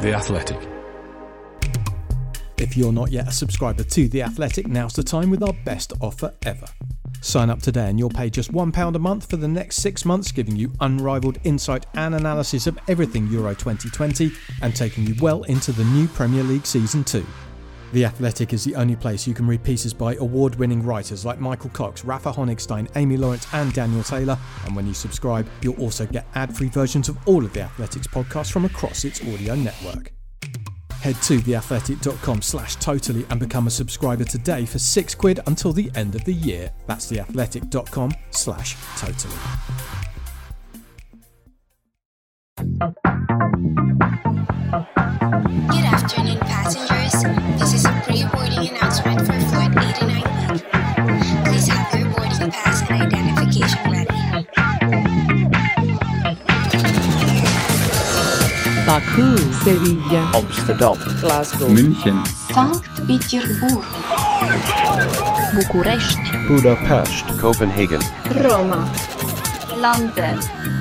The Athletic. If you're not yet a subscriber to The Athletic, now's the time with our best offer ever. Sign up today and you'll pay just £1 a month for the next 6 months, giving you unrivaled insight and analysis of everything Euro 2020 and taking you well into the new Premier League Season 2. The Athletic is the only place you can read pieces by award-winning writers like Michael Cox, Rafa Honigstein, Amy Lawrence and Daniel Taylor, and when you subscribe, you'll also get ad-free versions of all of The Athletic's podcasts from across its audio network. Head to theathletic.com/totally and become a subscriber today for £6 until the end of the year. That's theathletic.com/totally. Good afternoon, passengers. This is a pre-boarding announcement for Flight 89E. Please have your boarding pass and identification ready. Baku, Sevilla, Amsterdam, Glasgow, München, Sankt Petersburg, Bucharest, Budapest, Copenhagen, Roma, London.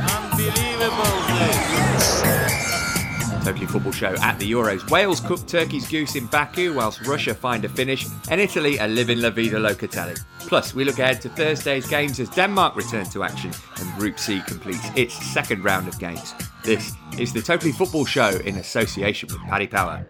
Totally Football Show at the Euros. Wales cook Turkey's goose in Baku whilst Russia find a finish and Italy are living La Vida Locatelli. Plus, we look ahead to Thursday's games as Denmark return to action and Group C completes its second round of games. This is the Totally Football Show in association with Paddy Power.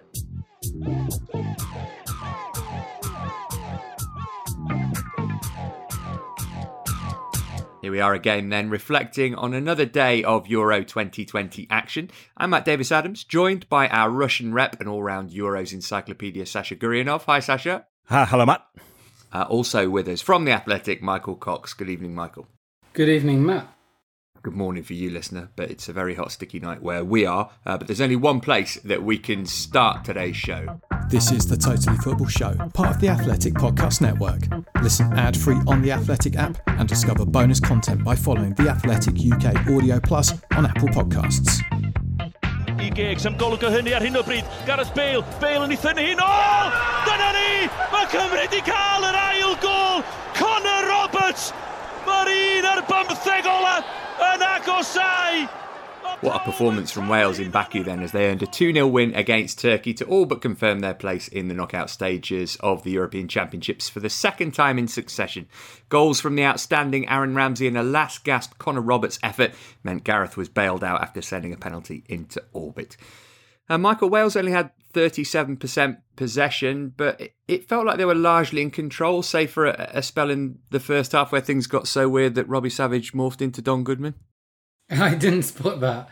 Here we are again then, reflecting on another day of Euro 2020 action. I'm Matt Davis-Adams, joined by our Russian rep and all-round Euros encyclopedia, Sasha Guryanov. Hi, Sasha. Hi, hello, Matt. Also with us from The Athletic, Michael Cox. Good evening, Michael. Good evening, Matt. Good morning for you, listener, but it's a very hot, sticky night where we are. But there's only one place that we can start today's show. This is the Totally Football Show, part of the Athletic Podcast Network. Listen ad-free on the Athletic app and discover bonus content by following The Athletic UK Audio Plus on Apple Podcasts. I Giggs am golwg o hynny ar hyn o bryd. Gareth Bale, Bale yn ei thynnu hi'n ôl! Dyna ni! Mae Cymru wedi cael yr ail gol! Connor Roberts! Mae'r un ar 15 ola yn agosau! What a performance from Wales in Baku then, as they earned a 2-0 win against Turkey to all but confirm their place in the knockout stages of the European Championships for the second time in succession. Goals from the outstanding Aaron Ramsey and a last-gasp Connor Roberts effort meant Gareth was bailed out after sending a penalty into orbit. Michael, Wales only had 37% possession, but it felt like they were largely in control, save for a spell in the first half where things got so weird that Robbie Savage morphed into Don Goodman. I didn't spot that.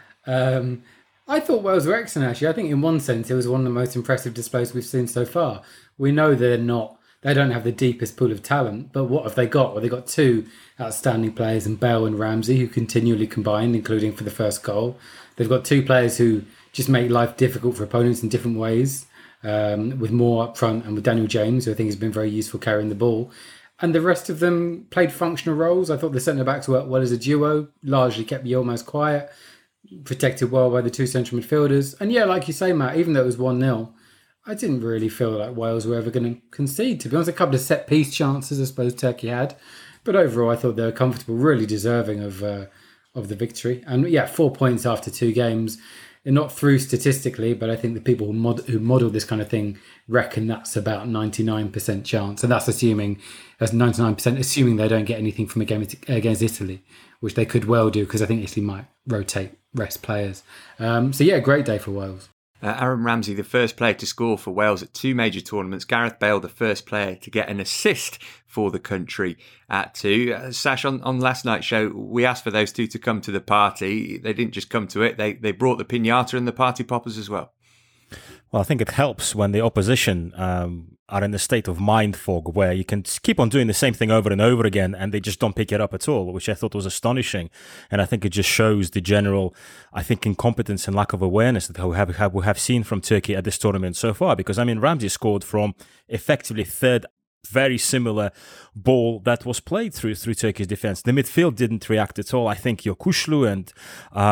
I thought Wales were excellent, actually. I think in one sense it was one of the most impressive displays we've seen so far. We know they don't have the deepest pool of talent, but what have they got? Well, they got two outstanding players in Bale and Ramsey who continually combine, including for the first goal. They've got two players who just make life difficult for opponents in different ways, with Moore up front and with Daniel James, who I think has been very useful carrying the ball. And the rest of them played functional roles. I thought the centre-backs worked well as a duo, largely kept Yilmaz quiet, protected well by the two central midfielders. And yeah, like you say, Matt, even though it was 1-0, I didn't really feel like Wales were ever going to concede. To be honest, a couple of set-piece chances I suppose Turkey had. But overall, I thought they were comfortable, really deserving of the victory. And yeah, 4 points after 2 games. They're not through statistically, but I think the people who model this kind of thing reckon that's about 99% chance. And that's 99% assuming they don't get anything from a game against Italy, which they could well do because I think Italy might rotate rest players. So yeah, great day for Wales. Aaron Ramsey, the first player to score for Wales at 2 major tournaments. Gareth Bale, the first player to get an assist for the country at 2. Sash, on last night's show, we asked for those two to come to the party. They didn't just come to it. They brought the piñata and the party poppers as well. Well, I think it helps when the opposition are in a state of mind fog where you can keep on doing the same thing over and over again and they just don't pick it up at all, which I thought was astonishing. And I think it just shows the general, I think, incompetence and lack of awareness that we have seen from Turkey at this tournament so far. Because, I mean, Ramsey scored from effectively third very similar ball that was played through Turkey's defence. The midfield didn't react at all. I think Yokuşlu and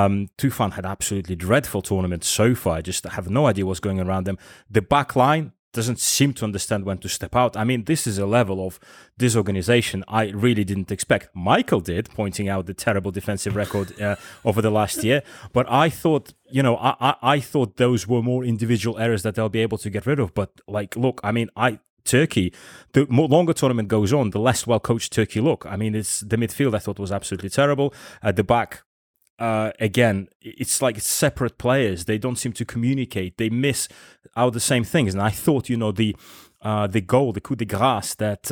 Tufan had absolutely dreadful tournaments so far. I just have no idea what's going on around them. The back line doesn't seem to understand when to step out. I mean, this is a level of disorganization I really didn't expect. Michael did, pointing out the terrible defensive record over the last year. But I thought, I thought those were more individual errors that they'll be able to get rid of. But look, I mean, Turkey, the more longer tournament goes on, the less well-coached Turkey look. I mean, it's the midfield I thought was absolutely terrible. At the back, again, it's like it's separate players. They don't seem to communicate. They miss out the same things. And I thought, the goal, the coup de grace that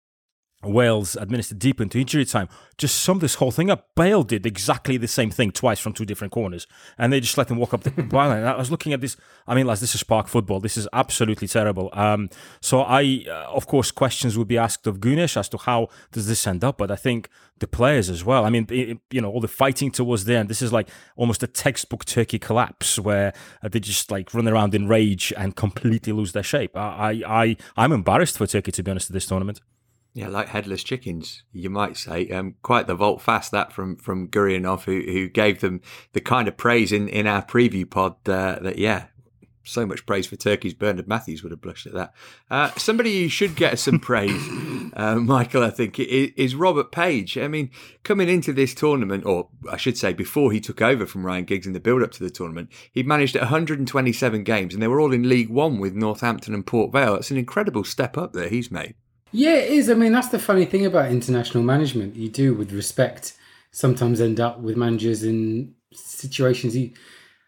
Wales administered deep into injury time just summed this whole thing up. Bale did exactly the same thing twice from two different corners, and they just let him walk up the byline. I was looking at this. I mean, this is park football. This is absolutely terrible. So of course, questions would be asked of Güneş as to how does this end up, but I think the players as well. I mean, all the fighting towards the end. This is like almost a textbook Turkey collapse where they just like run around in rage and completely lose their shape. I'm embarrassed for Turkey, to be honest, at this tournament. Yeah, like headless chickens, you might say. Quite the volte fast that from Gurianov, who gave them the kind of praise in our preview pod that so much praise for Turkey's Bernard Matthews would have blushed at that. Somebody who should get some praise, Michael, I think, is Robert Page. I mean, coming into this tournament, or I should say before he took over from Ryan Giggs in the build-up to the tournament, he'd managed 127 games, and they were all in League One with Northampton and Port Vale. It's an incredible step up that he's made. Yeah, it is. I mean, that's the funny thing about international management. You do, with respect, sometimes end up with managers in situations. You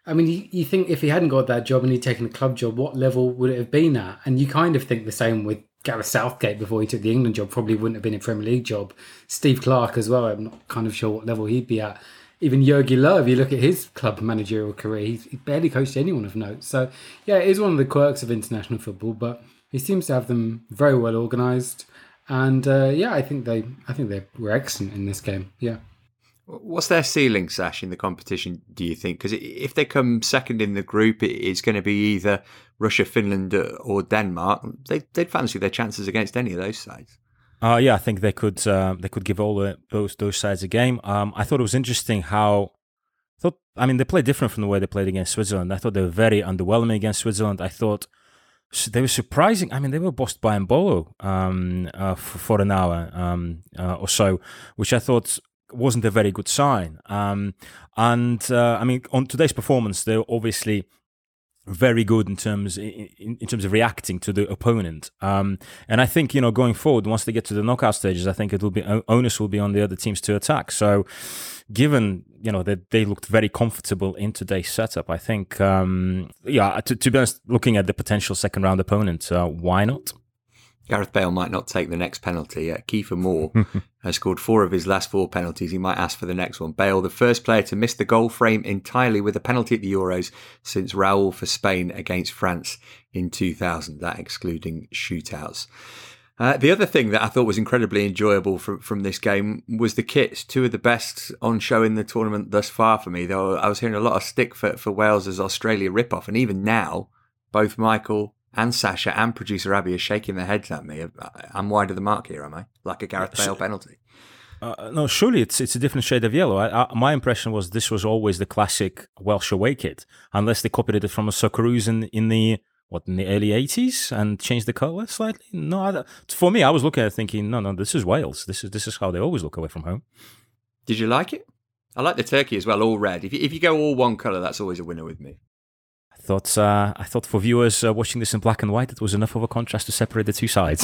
think if he hadn't got that job and he'd taken a club job, what level would it have been at? And you kind of think the same with Gareth Southgate before he took the England job. Probably wouldn't have been a Premier League job. Steve Clarke as well. I'm not kind of sure what level he'd be at. Even Jurgen Löw, you look at his club managerial career, he barely coached anyone of note. So, yeah, it is one of the quirks of international football, but he seems to have them very well organised, and I think they were excellent in this game. Yeah. What's their ceiling, Sash, in the competition, do you think? Because if they come second in the group, it's going to be either Russia, Finland, or Denmark. They'd fancy their chances against any of those sides. I think they could give all those sides a game. I thought it was interesting how. They played different from the way they played against Switzerland. I thought they were very underwhelming against Switzerland. I thought they were surprising. I mean, they were bossed by Mbolo for an hour or so, which I thought wasn't a very good sign. On today's performance, they're obviously very good in terms of reacting to the opponent. And I think, going forward, once they get to the knockout stages, I think onus will be on the other teams to attack. So given, that they looked very comfortable in today's setup, I think, to be honest, looking at the potential second round opponent, why not? Gareth Bale might not take the next penalty. Kiefer Moore has scored 4 of his last 4 penalties. He might ask for the next one. Bale, the first player to miss the goal frame entirely with a penalty at the Euros since Raul for Spain against France in 2000, that excluding shootouts. The other thing that I thought was incredibly enjoyable from this game was the kits. 2 of the best on show in the tournament thus far for me, though I was hearing a lot of stick for Wales' Australia rip-off. And even now, both Michael and Sasha and producer Abby are shaking their heads at me. I'm wide of the mark here, am I? Like a Gareth Bale penalty. No, surely it's a different shade of yellow. My impression was this was always the classic Welsh away kit, unless they copied it from a Socceroos in the early 80s and changed the colour slightly. No, for me, I was looking at it thinking, no, this is Wales. This is how they always look away from home. Did you like it? I like the turkey as well, all red. If you go all one colour, that's always a winner with me. I thought for viewers watching this in black and white, it was enough of a contrast to separate the two sides.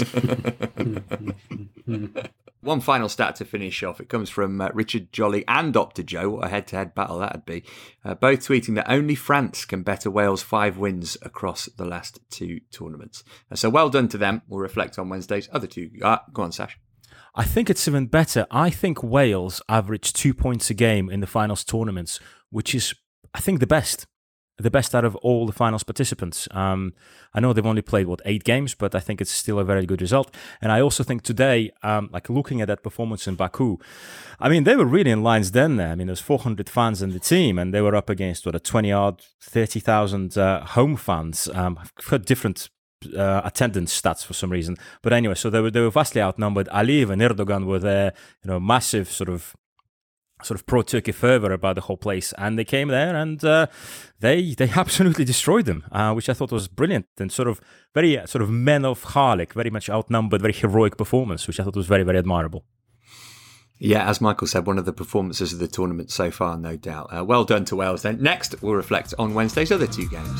One final stat to finish off. It comes from Richard Jolly and Dr. Joe. What a head-to-head battle that'd be. Both tweeting that only France can better Wales 5 wins across the last 2 tournaments. So well done to them. We'll reflect on Wednesday's other 2. Go on, Sash. I think it's even better. I think Wales averaged 2 points a game in the finals tournaments, which is, I think, the best out of all the finals participants. I know they've only played, 8 games, but I think it's still a very good result. And I also think today, looking at that performance in Baku, I mean, they were really in lines then there. I mean, there's 400 fans in the team, and they were up against, a 20-odd, 30,000 home fans. I've heard different attendance stats for some reason. But anyway, so they were vastly outnumbered. Aliyev and Erdogan were there, massive sort of sort of pro-Turkey fervor about the whole place, and they came there and they absolutely destroyed them, which I thought was brilliant and sort of very sort of men of Harlech, very much outnumbered, very heroic performance, which I thought was very, very admirable. Yeah, as Michael said, one of the performances of the tournament so far, no doubt. Well done to Wales then. Next, we'll reflect on Wednesday's other 2 games.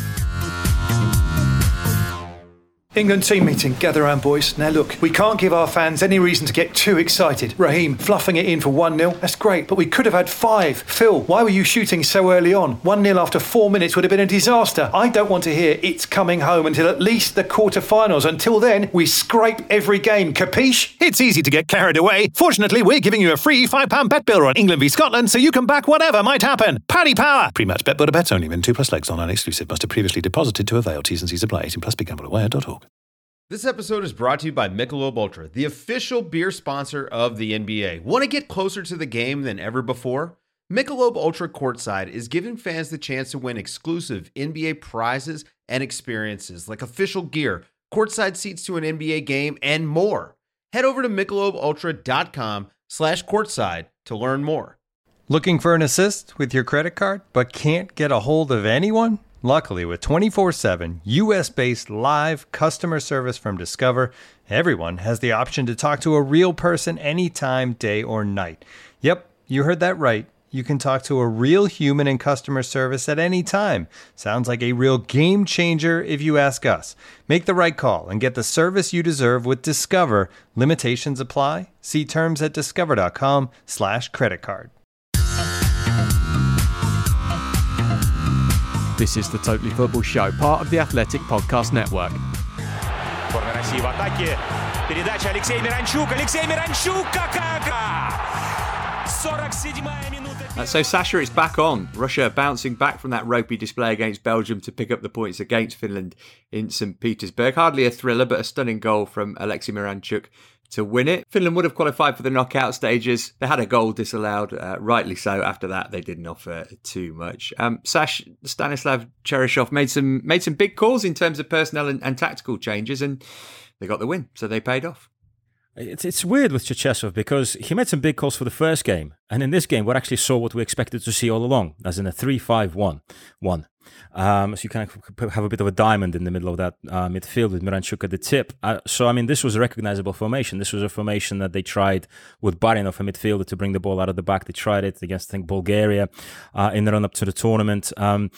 England team meeting. Gather round, boys. Now look, we can't give our fans any reason to get too excited. Raheem fluffing it in for 1-0. That's great, but we could have had 5. Phil, why were you shooting so early on? 1-0 after 4 minutes would have been a disaster. I don't want to hear it's coming home until at least the quarter-finals. Until then, we scrape every game. Capiche? It's easy to get carried away. Fortunately, we're giving you a free £5 bet builder on England v Scotland, so you can back whatever might happen. Paddy Power! Pre-match bet builder bets only when 2+ legs on exclusive. Must have previously deposited to avail. T's and C's apply. 18+ BeGambleAware.org. This episode is brought to you by Michelob Ultra, the official beer sponsor of the NBA. Want to get closer to the game than ever before? Michelob Ultra Courtside is giving fans the chance to win exclusive NBA prizes and experiences like official gear, courtside seats to an NBA game, and more. Head over to MichelobUltra.com/courtside to learn more. Looking for an assist with your credit card, but can't get a hold of anyone? Luckily, with 24/7 US-based live customer service from Discover, everyone has the option to talk to a real person anytime, day or night. Yep, you heard that right. You can talk to a real human in customer service at any time. Sounds like a real game changer if you ask us. Make the right call and get the service you deserve with Discover. Limitations apply. See terms at discover.com/creditcard. This is the Totally Football Show, part of the Athletic Podcast Network. So Sasha, it's back on. Russia bouncing back from that ropey display against Belgium to pick up the points against Finland in St. Petersburg. Hardly a thriller, but a stunning goal from Alexei Miranchuk to win it. Finland would have qualified for the knockout stages. They had a goal disallowed, rightly so. After that, they didn't offer too much. Sash, Stanislav Cheryshev made some big calls in terms of personnel and tactical changes, and they got the win, so they paid off. It's weird with Cherchesov because he made some big calls for the first game, and in this game, we actually saw what we expected to see all along, as in a 3-5-1. So you kind of have a bit of a diamond in the middle of that midfield with Miranchuk at the tip. So, I mean, this was a recognizable formation. This was a formation that they tried with Barinov, a midfielder, to bring the ball out of the back. They tried it against, I think, Bulgaria in the run-up to the tournament.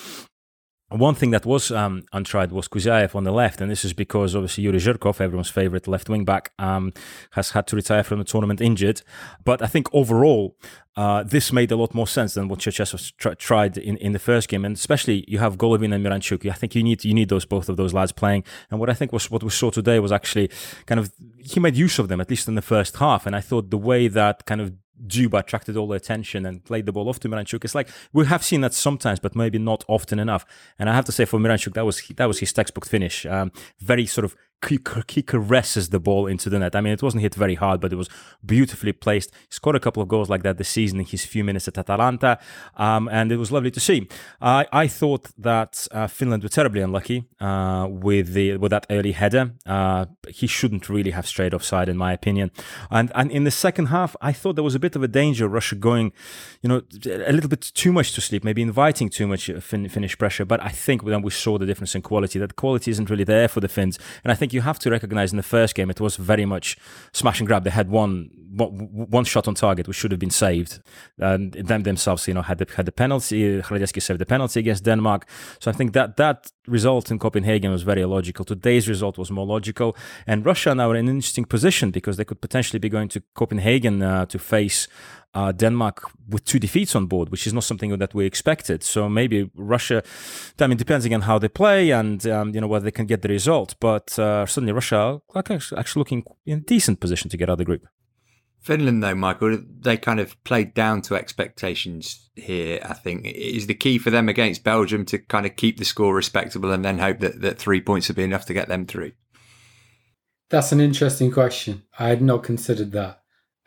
One thing that was untried was Kuzaev on the left, and this is because obviously Yuri Zhirkov, everyone's favourite left wing back, has had to retire from the tournament injured. But I think overall, this made a lot more sense than what Cherchesov tried in the first game, and especially you have Golovin and Miranchuk. I think you need both of those lads playing. And what I think was what we saw today was actually kind of he made use of them, at least in the first half. And I thought the way that kind of Dzuba attracted all the attention and played the ball off to Miranchuk. It's like we have seen that sometimes, but maybe not often enough. And I have to say, for Miranchuk, that was his textbook finish. Very sort of he caresses the ball into the net. I mean, it wasn't hit very hard, but it was beautifully placed. He scored a couple of goals like that this season in his few minutes at Atalanta, and it was lovely to see. I thought that Finland were terribly unlucky with that early header. He shouldn't really have strayed offside, in my opinion. And in the second half, I thought there was a bit of a danger of Russia going, a little bit too much to sleep, maybe inviting too much Finnish pressure. But I think then we saw the difference in quality. That quality isn't really there for the Finns, and I think you have to recognize in the first game it was very much smash and grab. They had one shot on target which should have been saved, and them themselves had the penalty. Hradecky saved the penalty against Denmark. So I think that result in Copenhagen was very illogical. Today's result was more logical, and Russia now are in an interesting position because they could potentially be going to Copenhagen to face Denmark with 2 defeats on board, which is not something that we expected. So maybe Russia, I mean, depends again how they play and whether they can get the result. But certainly Russia are actually looking in a decent position to get out of the group. Finland, though, Michael, they kind of played down to expectations here, I think. Is the key for them against Belgium to kind of keep the score respectable and then hope that 3 points would be enough to get them through? That's an interesting question. I had not considered that.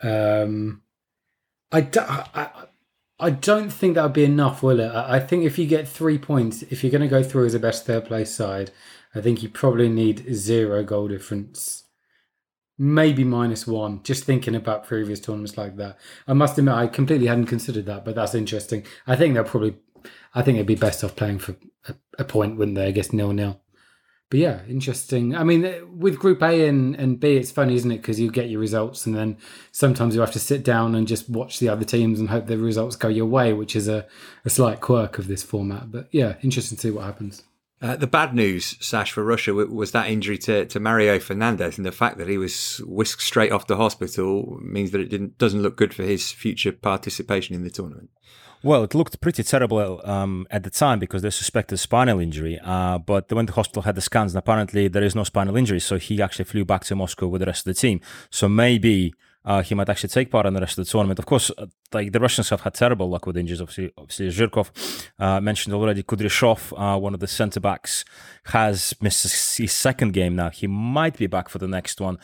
I don't think that would be enough, will it? I think if you get 3 points, if you're going to go through as a best third place side, I think you probably need 0 goal difference. maybe -1, just thinking about previous tournaments like that. I must admit, I completely hadn't considered that, but that's interesting. I think it'd be best off playing for a point, wouldn't they? I guess 0-0. But yeah, interesting. I mean, with Group A and B, it's funny, isn't it? Because you get your results and then sometimes you have to sit down and just watch the other teams and hope the results go your way, which is a slight quirk of this format. But yeah, interesting to see what happens. The bad news, Sash, for Russia was that injury to Mario Fernandez, and the fact that he was whisked straight off to hospital means that it doesn't look good for his future participation in the tournament. Well, it looked pretty terrible at the time because they suspected spinal injury. But they went to the hospital, had the scans, and apparently there is no spinal injury. So he actually flew back to Moscow with the rest of the team. So maybe he might actually take part in the rest of the tournament. Of course, like the Russians have had terrible luck with injuries. Obviously Zhirkov mentioned already. Kudryashov, one of the centre backs, has missed his second game now. He might be back for the next one.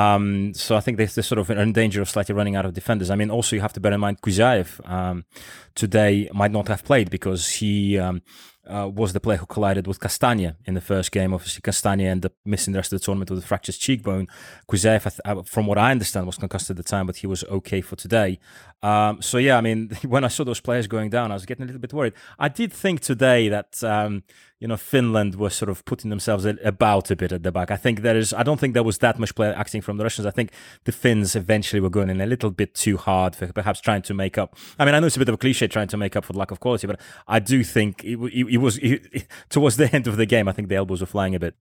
So I think they're sort of in danger of slightly running out of defenders. I mean, also you have to bear in mind Kuzayev today might not have played because he was the player who collided with Castagna in the first game. Obviously, Castagna ended up missing the rest of the tournament with a fractured cheekbone. Kuzayev, from what I understand, was concussed at the time, but he was okay for today. So yeah, I mean, when I saw those players going down, I was getting a little bit worried. I did think today that Finland was sort of putting themselves about a bit at the back. I don't think there was that much player acting from the Russians. I think the Finns eventually were going in a little bit too hard for perhaps trying to make up. I mean, I know it's a bit of a cliche trying to make up for the lack of quality, but I do think it was towards the end of the game, I think the elbows were flying a bit.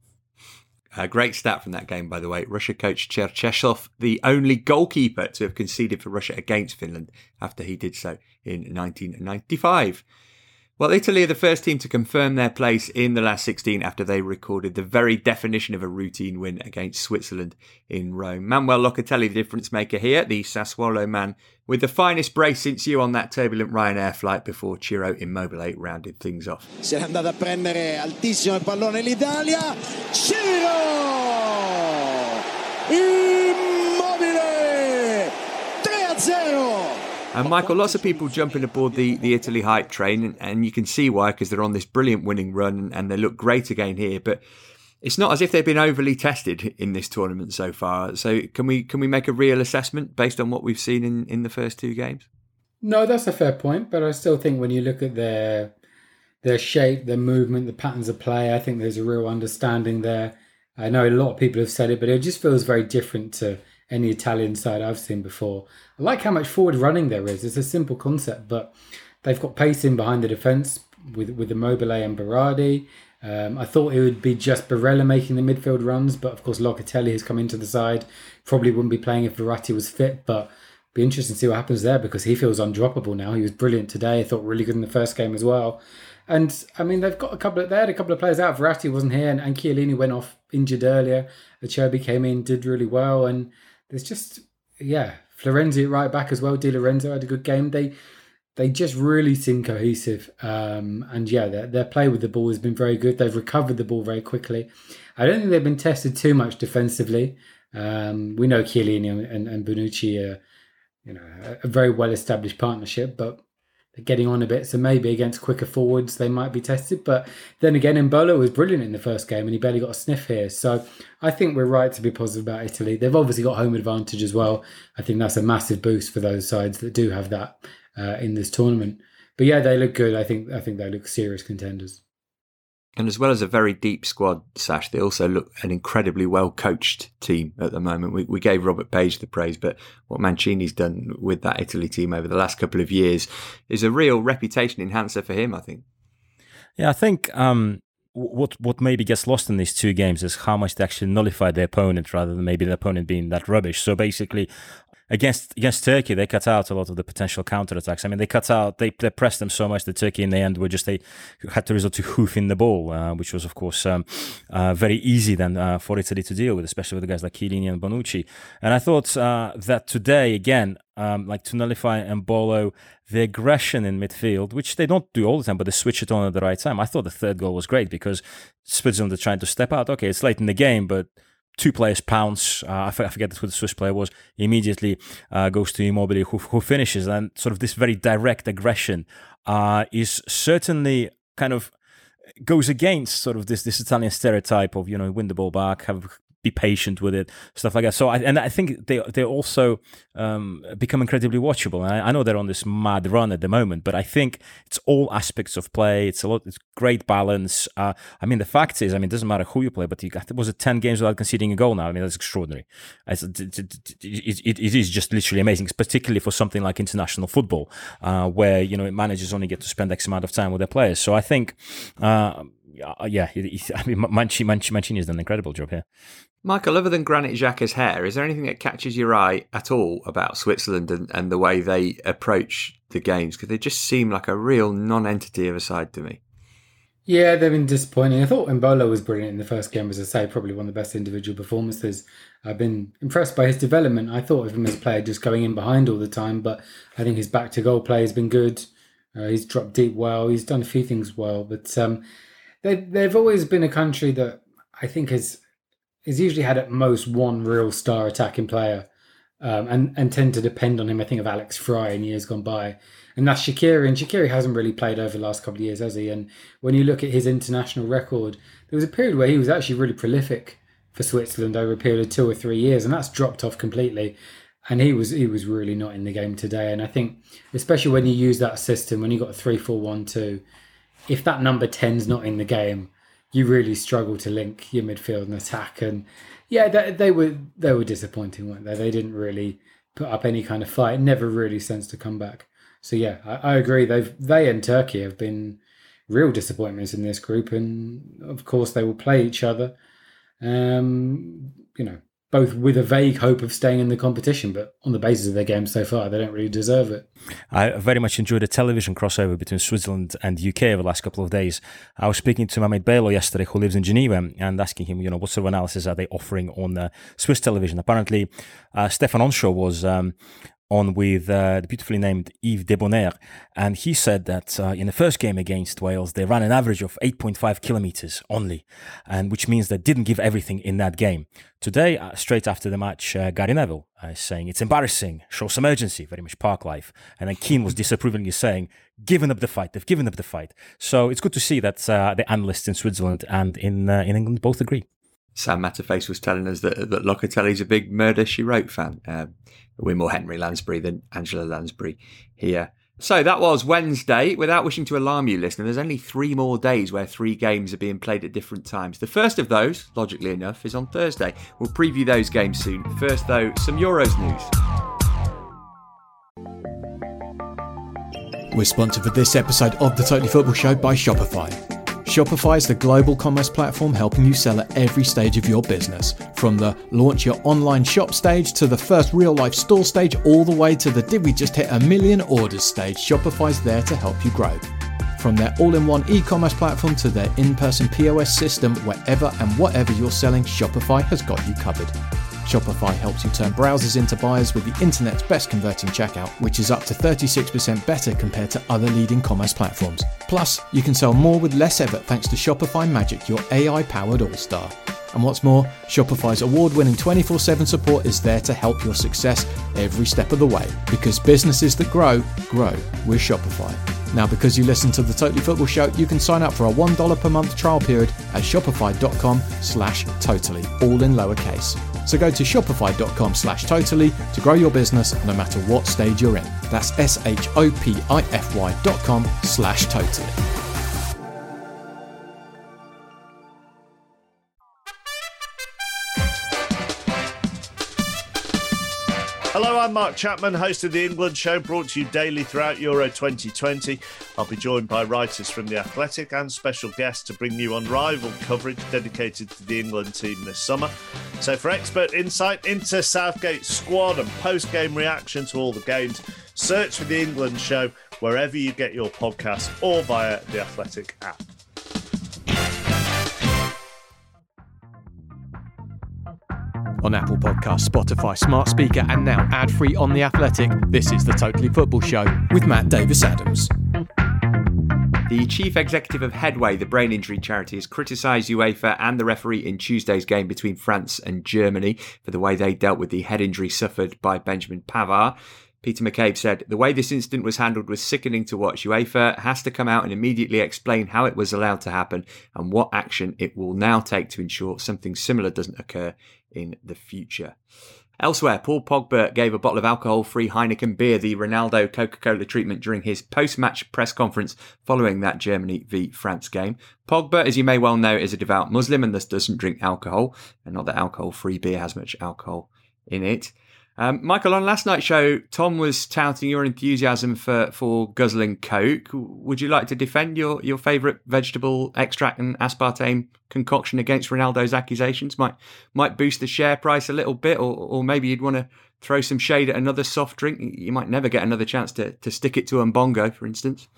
A great stat from that game, by the way. Russia coach Cherchesov, the only goalkeeper to have conceded for Russia against Finland after he did so in 1995. Well, Italy are the first team to confirm their place in the last 16 after they recorded the very definition of a routine win against Switzerland in Rome. Manuel Locatelli, the difference maker here, the Sassuolo man with the finest brace since you on that turbulent Ryanair flight before Ciro Immobile rounded things off. Si è andata a prendere altissimo il pallone l'Italia. Ciro Immobile 3-0. And Michael, lots of people jumping aboard the Italy hype train, and you can see why, because they're on this brilliant winning run and they look great again here. But it's not as if they've been overly tested in this tournament so far. So can we make a real assessment based on what we've seen in the first two games? No, that's a fair point. But I still think when you look at their shape, their movement, the patterns of play, I think there's a real understanding there. I know a lot of people have said it, but it just feels very different to any Italian side I've seen before. I like how much forward running there is. It's a simple concept, but they've got pace in behind the defence with Immobile and Berardi. I thought it would be just Barella making the midfield runs, but of course Locatelli has come into the side. Probably wouldn't be playing if Verratti was fit, but be interesting to see what happens there because he feels undroppable now. He was brilliant today. I thought really good in the first game as well. And I mean, they've got a couple of players out. Verratti wasn't here, and Chiellini went off injured earlier. Acerbi came in, did really well, and there's just, Florenzi at right back as well. Di Lorenzo had a good game. They just really seem cohesive. Their play with the ball has been very good. They've recovered the ball very quickly. I don't think they've been tested too much defensively. We know Chiellini and Bonucci are, a very well-established partnership, but they're getting on a bit. So maybe against quicker forwards, they might be tested. But then again, Embolo was brilliant in the first game and he barely got a sniff here. So I think we're right to be positive about Italy. They've obviously got home advantage as well. I think that's a massive boost for those sides that do have that in this tournament. But yeah, they look good. I think they look serious contenders. And as well as a very deep squad, Sash, they also look an incredibly well-coached team at the moment. We gave Robert Page the praise, but what Mancini's done with that Italy team over the last couple of years is a real reputation enhancer for him, I think. Yeah, I think what maybe gets lost in these two games is how much they actually nullify their opponent rather than maybe the opponent being that rubbish. So basically, against Turkey, they cut out a lot of the potential counterattacks. I mean, they pressed them so much that Turkey in the end they had to resort to hoofing the ball, which was, of course, very easy then for Italy to deal with, especially with the guys like Chiellini and Bonucci. And I thought that today, again, to nullify Embolo, the aggression in midfield, which they don't do all the time, but they switch it on at the right time. I thought the third goal was great because Switzerland are trying to step out. Okay, it's late in the game, but two players pounce. I forget who the Swiss player was. Immediately goes to Immobile, who finishes. And sort of this very direct aggression is certainly kind of goes against sort of this Italian stereotype of win the ball back, have be patient with it, stuff like that. So I think they also become incredibly watchable. And I know they're on this mad run at the moment, but I think it's all aspects of play. It's great balance. I mean, the fact is, it doesn't matter who you play, but was it 10 games without conceding a goal now? I mean, that's extraordinary. It is just literally amazing, particularly for something like international football, where managers only get to spend X amount of time with their players. So I think, Mancini has done an incredible job here. Michael, other than Granit Xhaka's hair, is there anything that catches your eye at all about Switzerland and the way they approach the games? Because they just seem like a real non-entity of a side to me. Yeah, they've been disappointing. I thought Embolo was brilliant in the first game, as I say, probably one of the best individual performances. I've been impressed by his development. I thought of him as a player just going in behind all the time, but I think his back-to-goal play has been good. He's dropped deep well. He's done a few things well, but they've always been a country that I think has usually had at most one real star attacking player, and tend to depend on him. I think of Alex Fry in years gone by, and that's Shaqiri. And Shaqiri hasn't really played over the last couple of years, has he? And when you look at his international record, there was a period where he was actually really prolific for Switzerland over a period of 2 or 3 years, and that's dropped off completely. And he was really not in the game today. And I think, especially when you use that system, when you got a 3-4-1-2, if that number 10's not in the game, you really struggle to link your midfield and attack. And yeah, they were disappointing, weren't they? They didn't really put up any kind of fight. Never really sensed a comeback. So yeah, I agree. They and Turkey have been real disappointments in this group, and of course they will play each other. Both with a vague hope of staying in the competition, but on the basis of their games so far, they don't really deserve it. I very much enjoyed the television crossover between Switzerland and UK over the last couple of days. I was speaking to my mate Belo yesterday, who lives in Geneva, and asking him, what sort of analysis are they offering on Swiss television? Apparently, Stefan Onshaw was on with the beautifully named Yves Debonair, and he said that in the first game against Wales, they ran an average of 8.5 kilometers only, and which means they didn't give everything in that game. Today, straight after the match, Gary Neville is saying it's embarrassing, show some urgency, very much Park life. And then Keane was disapprovingly saying, they've given up the fight. So it's good to see that the analysts in Switzerland and in England both agree. Sam Matterface was telling us that Locatelli's a big Murder, She Wrote fan. We're more Henry Lansbury than Angela Lansbury here. So that was Wednesday. Without wishing to alarm you, listener, there's only 3 more days where 3 games are being played at different times. The first of those, logically enough, is on Thursday. We'll preview those games soon. First, though, some Euros news. We're sponsored for this episode of the Totally Football Show by Shopify. Shopify is the global commerce platform helping you sell at every stage of your business. From the launch your online shop stage to the first real life store stage, all the way to the did we just hit 1 million orders stage, Shopify's there to help you grow. From their all-in-one e-commerce platform to their in-person POS system, wherever and whatever you're selling, Shopify has got you covered. Shopify helps you turn browsers into buyers with the internet's best converting checkout, which is up to 36% better compared to other leading commerce platforms. Plus, you can sell more with less effort thanks to Shopify Magic, your AI-powered all-star. And what's more, Shopify's award-winning 24/7 support is there to help your success every step of the way. Because businesses that grow with Shopify. Now, because you listen to the Totally Football Show, you can sign up for a $1 per month trial period at shopify.com/totally, all in lowercase. So go to shopify.com/totally to grow your business no matter what stage you're in. That's shopify.com/totally. Hello, I'm Mark Chapman, host of The England Show, brought to you daily throughout Euro 2020. I'll be joined by writers from The Athletic and special guests to bring you unrivaled coverage dedicated to the England team this summer. So for expert insight into Southgate's squad and post-game reaction to all the games, search for The England Show wherever you get your podcasts or via The Athletic app. On Apple Podcasts, Spotify, Smart Speaker, and now ad-free on The Athletic, this is the Totally Football Show with Matt Davis-Adams. The chief executive of Headway, the brain injury charity, has criticised UEFA and the referee in Tuesday's game between France and Germany for the way they dealt with the head injury suffered by Benjamin Pavard. Peter McCabe said, "The way this incident was handled was sickening to watch. UEFA has to come out and immediately explain how it was allowed to happen and what action it will now take to ensure something similar doesn't occur in the future." Elsewhere, Paul Pogba gave a bottle of alcohol-free Heineken beer the Ronaldo Coca-Cola treatment during his post-match press conference following that Germany v France game. Pogba, as you may well know, is a devout Muslim and thus doesn't drink alcohol, and not that alcohol-free beer has much alcohol in it. Michael, on last night's show, Tom was touting your enthusiasm for guzzling Coke. Would you like to defend your favourite vegetable extract and aspartame concoction against Ronaldo's accusations? Might boost the share price a little bit, or maybe you'd want to throw some shade at another soft drink. You might never get another chance to stick it to Mbongo, for instance.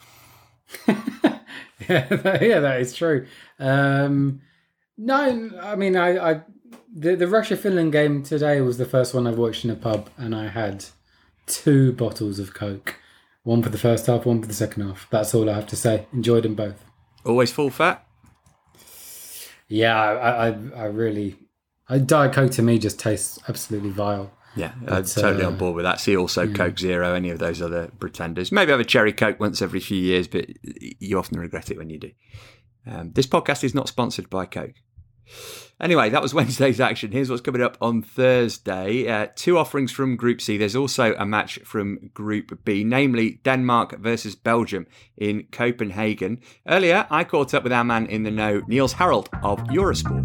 Yeah, that is true. No, I mean, The Russia-Finland game today was the first one I've watched in a pub, and I had 2 bottles of Coke. One for the first half, one for the second half. That's all I have to say. Enjoyed them both. Always full fat? Yeah, I really... Diet Coke to me just tastes absolutely vile. Yeah, I'm totally on board with that. See also Coke Zero, any of those other pretenders. Maybe have a cherry Coke once every few years, but you often regret it when you do. This podcast is not sponsored by Coke. Anyway, that was Wednesday's action. Here's what's coming up on Thursday. 2 offerings from Group C. There's also a match from Group B, namely Denmark versus Belgium in Copenhagen. Earlier, I caught up with our man in the know, Niels Harald of Eurosport.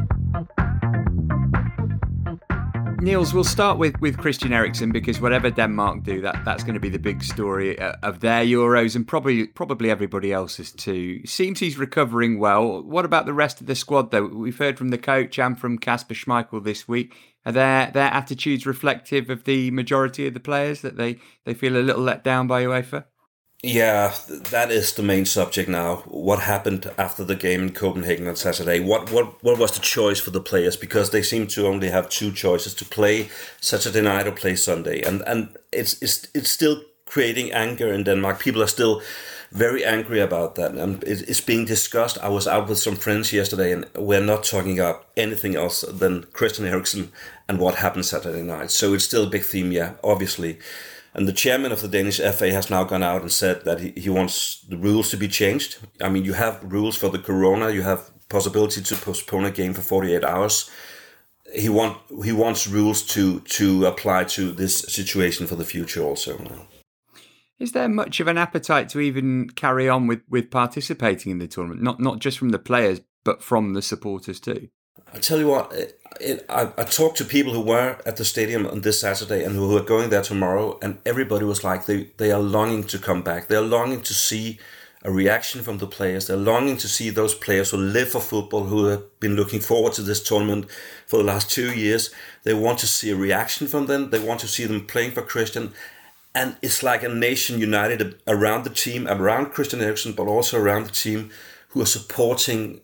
Niels, we'll start with Christian Eriksen, because whatever Denmark do, that's going to be the big story of their Euros, and probably everybody else's too. Seems he's recovering well. What about the rest of the squad, though? We've heard from the coach and from Kasper Schmeichel this week. Are their attitudes reflective of the majority of the players, that they feel a little let down by UEFA? Yeah, that is the main subject now. What happened after the game in Copenhagen on Saturday? What was the choice for the players? Because they seem to only have 2 choices, to play Saturday night or play Sunday. And it's still creating anger in Denmark. People are still very angry about that. And it's being discussed. I was out with some friends yesterday, and we're not talking about anything else than Christian Eriksen and what happened Saturday night. So it's still a big theme, yeah, obviously. And the chairman of the Danish FA has now gone out and said that he wants the rules to be changed. I mean, you have rules for the corona. You have possibility to postpone a game for 48 hours. He wants rules to apply to this situation for the future also now. Is there much of an appetite to even carry on with participating in the tournament? Not just from the players, but from the supporters too? I tell you what, I talked to people who were at the stadium on this Saturday and who are going there tomorrow, and everybody was like, they are longing to come back. They're longing to see a reaction from the players. They're longing to see those players who live for football, who have been looking forward to this tournament for the last 2 years. They want to see a reaction from them. They want to see them playing for Christian. And it's like a nation united around the team, around Christian Eriksen, but also around the team, who are supporting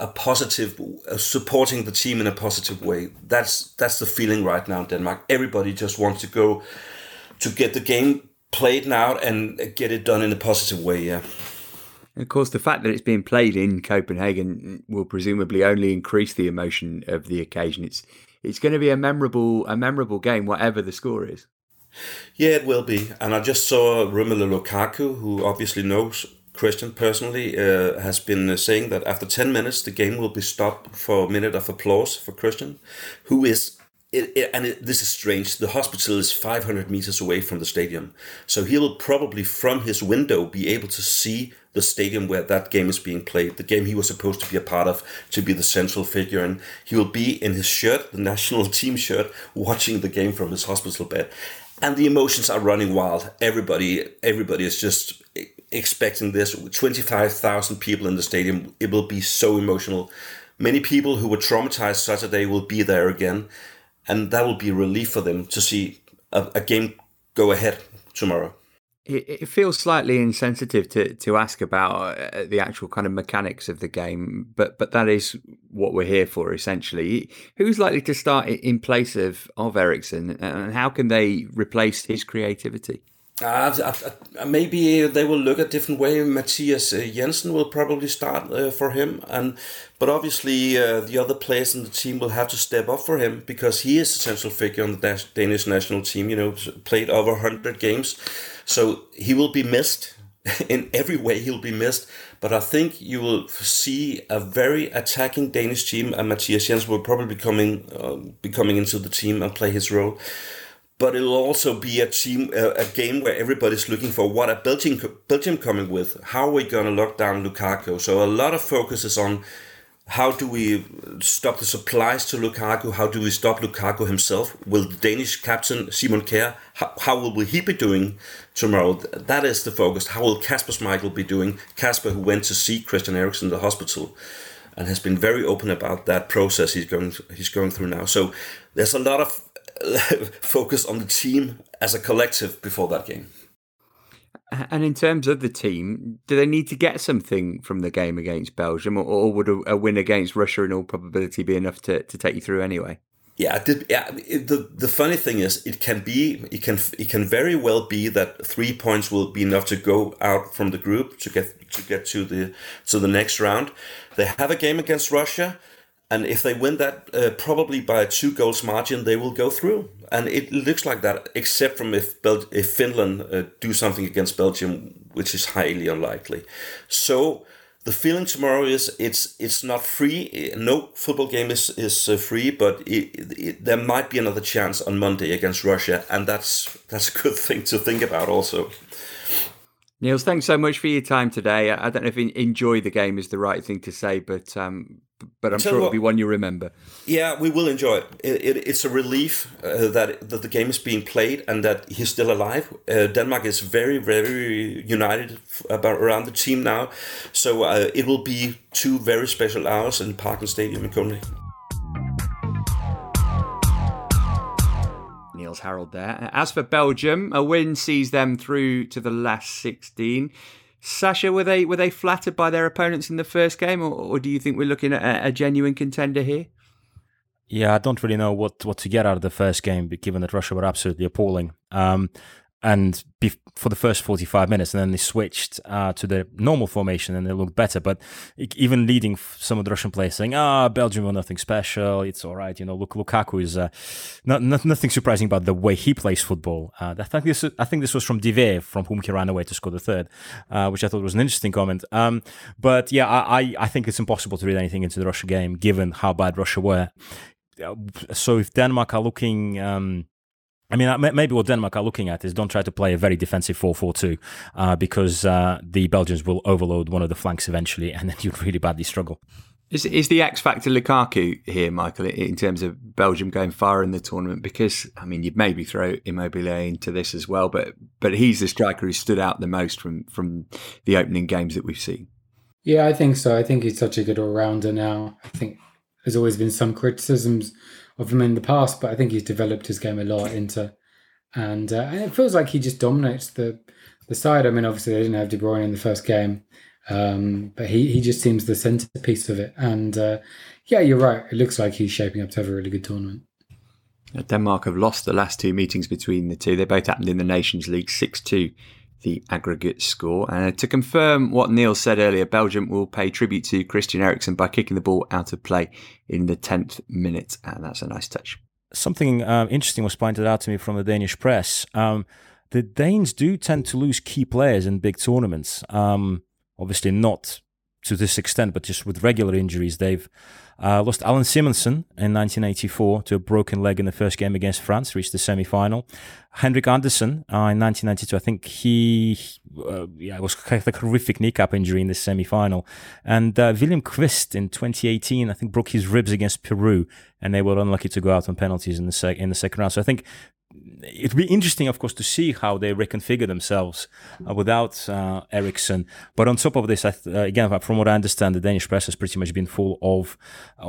the team in a positive way. That's the feeling right now in Denmark. Everybody just wants to go to get the game played now and get it done in a positive way, yeah. And of course, the fact that it's being played in Copenhagen will presumably only increase the emotion of the occasion. It's going to be a memorable game, whatever the score is. Yeah, it will be. And I just saw Romelu Lukaku, who obviously knows Christian personally, has been saying that after 10 minutes, the game will be stopped for a minute of applause for Christian, who is, this is strange, the hospital is 500 meters away from the stadium. So he will probably from his window be able to see the stadium where that game is being played, the game he was supposed to be a part of, to be the central figure. And he will be in his shirt, the national team shirt, watching the game from his hospital bed. And the emotions are running wild. Everybody is just expecting this. 25,000 people in the stadium. It will be so emotional. Many people who were traumatized Saturday will be there again. And that will be a relief for them to see a game go ahead tomorrow. It feels slightly insensitive to ask about the actual kind of mechanics of the game, but that is what we're here for, essentially. Who's likely to start in place of Eriksen, and how can they replace his creativity? Maybe they will look a different way. Matthias Jensen will probably start for him, but obviously the other players in the team will have to step up for him because he is a central figure on the Danish national team. Played over 100 games, so he will be missed. In every way, he'll be missed. But I think you will see a very attacking Danish team, and Matthias Jensen will probably be coming into the team and play his role. But it will also be a game where everybody's looking for what are Belgium coming with. How are we going to lock down Lukaku? So a lot of focus is on how do we stop the supplies to Lukaku? How do we stop Lukaku himself? Will the Danish captain, Simon Kjær, how will he be doing tomorrow? That is the focus. How will Kasper Schmeichel be doing? Kasper, who went to see Christian Eriksen in the hospital and has been very open about that process he's going through now. So there's a lot of focus on the team as a collective before that game. And in terms of the team, do they need to get something from the game against Belgium, or would a win against Russia in all probability be enough to take you through anyway? Yeah, the funny thing is, it can very well be that 3 points will be enough to go out from the group to get to the next round. They have a game against Russia. And if they win that, probably by a 2 goals margin, they will go through. And it looks like that, except from if Finland do something against Belgium, which is highly unlikely. So the feeling tomorrow is it's not free. No football game is free, but there might be another chance on Monday against Russia, and that's a good thing to think about also. Niels, thanks so much for your time today. I don't know if enjoy the game is the right thing to say, but I'm sure it'll be one you remember. Yeah, we will enjoy it. It's a relief that the game is being played and that he's still alive. Denmark is very, very united around the team now. So it will be 2 very special hours in Parken Stadium in Copenhagen. Niels Harald there. As for Belgium, a win sees them through to the last 16. Sasha, were they flattered by their opponents in the first game, or do you think we're looking at a genuine contender here? Yeah, I don't really know what to get out of the first game, given that Russia were absolutely appalling. And for the first 45 minutes, and then they switched to the normal formation and they looked better. But even leading some of the Russian players saying, Belgium were nothing special, it's all right. Lukaku is nothing surprising about the way he plays football. I think this was from Diver, from whom he ran away to score the third, which I thought was an interesting comment. But yeah, I think it's impossible to read anything into the Russia game, given how bad Russia were. So if Denmark are looking... maybe what Denmark are looking at is don't try to play a very defensive 4-4-2 because the Belgians will overload one of the flanks eventually, and then you'd really badly struggle. Is the X factor Lukaku here, Michael, in terms of Belgium going far in the tournament? Because you'd maybe throw Immobile into this as well, but he's the striker who stood out the most from the opening games that we've seen. Yeah, I think so. I think he's such a good all-rounder now. I think there's always been some criticisms of him in the past, but I think he's developed his game a lot and it feels like he just dominates the side. Obviously they didn't have De Bruyne in the first game, but he just seems the centerpiece of it. And yeah, you're right. It looks like he's shaping up to have a really good tournament. Denmark have lost the last 2 meetings between the two. They both happened in the Nations League, 6-2. The aggregate score. To confirm what Neil said earlier, Belgium will pay tribute to Christian Eriksen by kicking the ball out of play in the 10th minute, and that's a nice touch. Something interesting was pointed out to me from the Danish press. The Danes do tend to lose key players in big tournaments. Obviously not to this extent, but just with regular injuries. They've lost Alan Simonsen in 1984 to a broken leg in the first game against France, reached the semi-final. Henrik Andersen in 1992, I think he was like a horrific kneecap injury in the semi-final. And William Kvist in 2018, I think broke his ribs against Peru, and they were unlucky to go out on penalties in the second round. So I think it'd be interesting, of course, to see how they reconfigure themselves without Eriksen. But on top of this, again, from what I understand, the Danish press has pretty much been full of,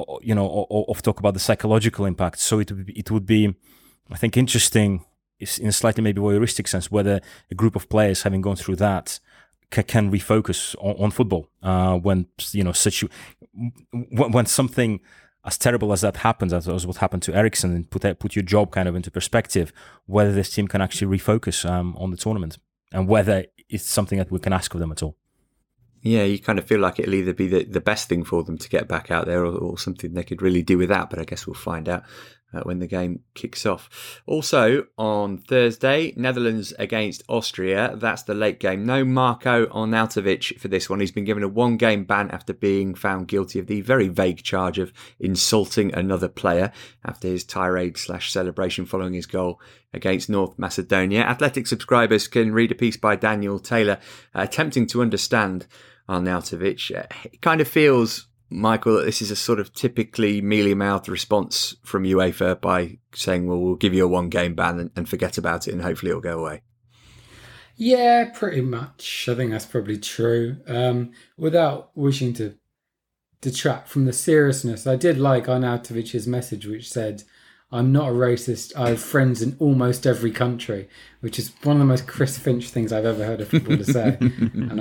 of talk about the psychological impact. So it would be, I think, interesting in a slightly maybe voyeuristic sense, whether a group of players having gone through that can refocus on football when something as terrible as that happens, as what happened to Eriksson, and put your job kind of into perspective, whether this team can actually refocus on the tournament and whether it's something that we can ask of them at all. Yeah, you kind of feel like it'll either be the best thing for them to get back out there or something they could really do without, but I guess we'll find out when the game kicks off. Also on Thursday, Netherlands against Austria. That's the late game. No Marko Arnautovic for this one. He's been given a 1-game ban after being found guilty of the very vague charge of insulting another player after his tirade/celebration following his goal against North Macedonia. Athletic subscribers can read a piece by Daniel Taylor attempting to understand Arnautovic. It kind of feels, Michael, that this is a sort of typically mealy-mouthed response from UEFA by saying, well, we'll give you a 1-game ban and forget about it and hopefully it'll go away. Yeah, pretty much. I think that's probably true. Without wishing to detract from the seriousness, I did like Arnautovic's message, which said, I'm not a racist. I have friends in almost every country, which is one of the most Chris Finch things I've ever heard a footballer say. And I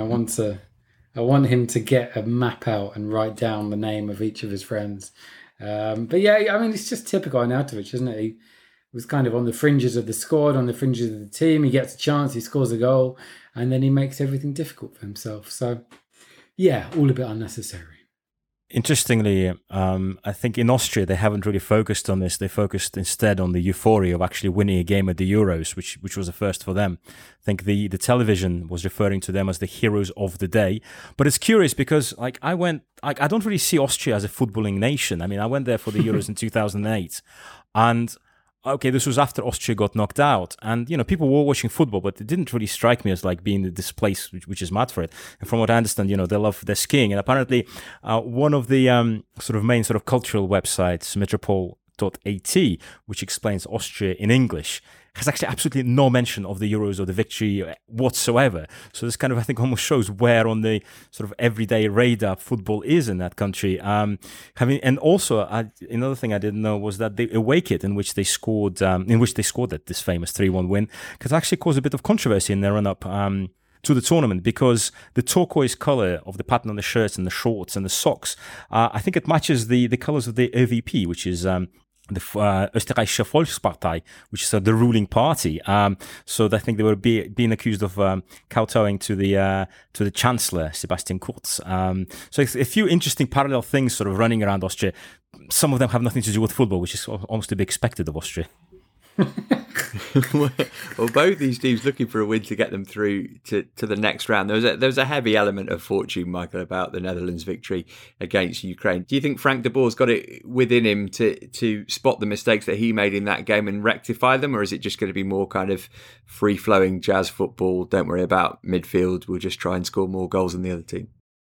want him to get a map out and write down the name of each of his friends. But yeah, I mean, it's just typical Arnautovic, isn't it? He was kind of on the fringes of the squad, on the fringes of the team. He gets a chance, he scores a goal, and then he makes everything difficult for himself. So yeah, all a bit unnecessary. Interestingly, I think in Austria, they haven't really focused on this. They focused instead on the euphoria of actually winning a game at the Euros, which was a first for them. I think the television was referring to them as the heroes of the day. But it's curious because I don't really see Austria as a footballing nation. I mean, I went there for the Euros in 2008, and okay, this was after Austria got knocked out, and people were watching football, but it didn't really strike me as like being this place which is mad for it. And from what I understand, they love their skiing, and apparently one of the sort of main sort of cultural websites, Metropole.at, which explains Austria in English, has actually absolutely no mention of the Euros or the victory whatsoever. So this kind of, I think, almost shows where on the sort of everyday radar football is in that country. And also another thing I didn't know was that the away kit in which they scored this famous 3-1 win could actually cause a bit of controversy in their run-up to the tournament, because the turquoise color of the pattern on the shirts and the shorts and the socks, I think it matches the colors of the ÖVP, which is the Österreichische Volkspartei, which is the ruling party. So I think they were being accused of kowtowing to the Chancellor, Sebastian Kurz. So a few interesting parallel things sort of running around Austria. Some of them have nothing to do with football, which is almost to be expected of Austria. Well, both these teams looking for a win to get them through to the next round. There was a heavy element of fortune, Michael, about the Netherlands' victory against Ukraine. Do you think Frank de Boer's got it within him to spot the mistakes that he made in that game and rectify them, or is it just going to be more kind of free-flowing jazz football? Don't worry about midfield. We'll just try and score more goals than the other team.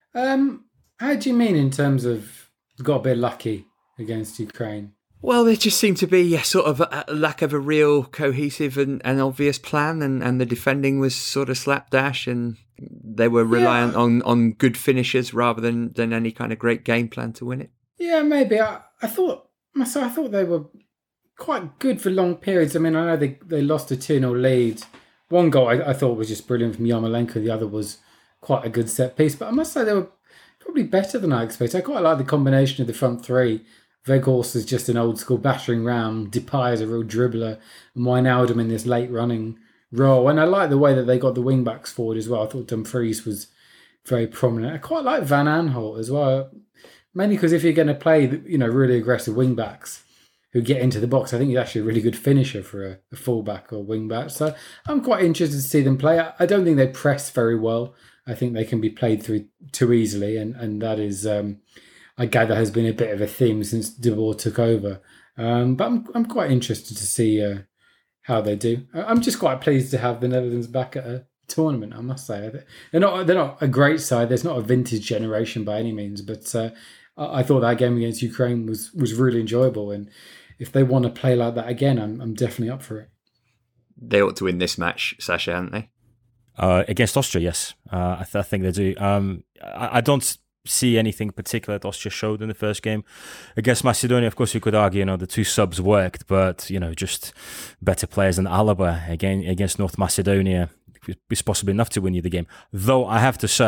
How do you mean in terms of got a bit lucky against Ukraine? Well, there just seemed to be sort of a lack of a real cohesive and obvious plan, and the defending was sort of slapdash, and they were reliant on good finishers rather than any kind of great game plan to win it. Yeah, maybe. I thought they were quite good for long periods. I mean, I know they lost a 2-0 lead. One goal I thought was just brilliant from Yarmolenko. The other was quite a good set piece. But I must say they were probably better than I expected. I quite like the combination of the front three. Weghorst is just an old school battering ram. Depay is a real dribbler. And Wijnaldum in this late running role. And I like the way that they got the wing backs forward as well. I thought Dumfries was very prominent. I quite like Van Aanholt as well. Mainly because if you're going to play, really aggressive wing backs who get into the box, I think he's actually a really good finisher for a fullback or wing back. So I'm quite interested to see them play. I don't think they press very well. I think they can be played through too easily, and that is, I gather, has been a bit of a theme since De Boer took over. But I'm quite interested to see how they do. I'm just quite pleased to have the Netherlands back at a tournament, I must say. They're not a great side. There's not a vintage generation by any means, but I thought that game against Ukraine was really enjoyable. And if they want to play like that again, I'm definitely up for it. They ought to win this match, Sasha, haven't they? Against Austria, yes. I think they do. I don't see anything particular that Austria showed in the first game. Against Macedonia, of course, you could argue, the two subs worked, but, just better players than Alaba against North Macedonia is possibly enough to win you the game. Though I have to say,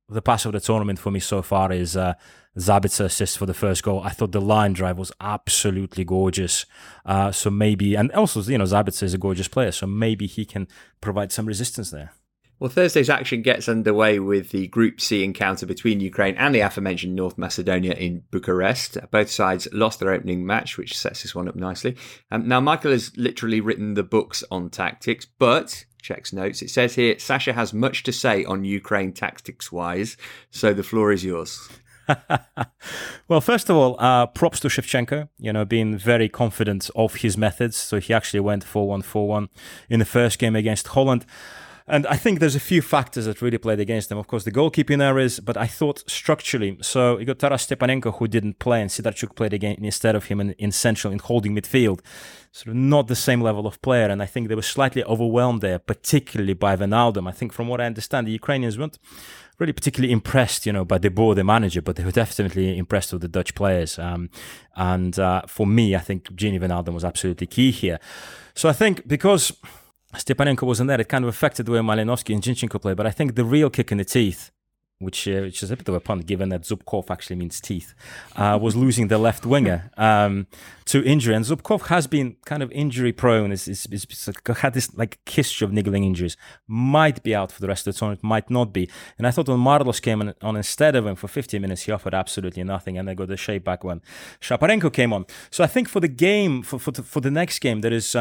the pass of the tournament for me so far is Zabitzer assist for the first goal. I thought the line drive was absolutely gorgeous. So maybe, and also, Zabitzer is a gorgeous player, so maybe he can provide some resistance there. Well, Thursday's action gets underway with the Group C encounter between Ukraine and the aforementioned North Macedonia in Bucharest. Both sides lost their opening match, which sets this one up nicely. Now, Michael has literally written the books on tactics, but checks notes. It says here, Sasha has much to say on Ukraine tactics-wise, so the floor is yours. Well, first of all, props to Shevchenko, being very confident of his methods. So he actually went 4-1-4-1 in the first game against Holland. And I think there's a few factors that really played against them. Of course, the goalkeeping errors, but I thought structurally. So you got Taras Stepanenko, who didn't play, and Sidarchuk played again instead of him in central, in holding midfield. Sort of not the same level of player. And I think they were slightly overwhelmed there, particularly by Wijnaldum. I think from what I understand, the Ukrainians weren't really particularly impressed, by De Boer, the manager, but they were definitely impressed with the Dutch players. And for me, I think Gini Wijnaldum was absolutely key here. So I think because Stepanenko wasn't there, it kind of affected the way Malinovsky and Zinchenko played. But I think the real kick in the teeth, which is a bit of a pun given that Zubkov actually means teeth, was losing the left winger to injury. And Zubkov has been kind of injury prone. He's had this history of niggling injuries. Might be out for the rest of the tournament, might not be. And I thought when Marlos came on instead of him for 50 minutes, he offered absolutely nothing, and they got the shape back when Shaparenko came on. So I think for the game, for the next game, there is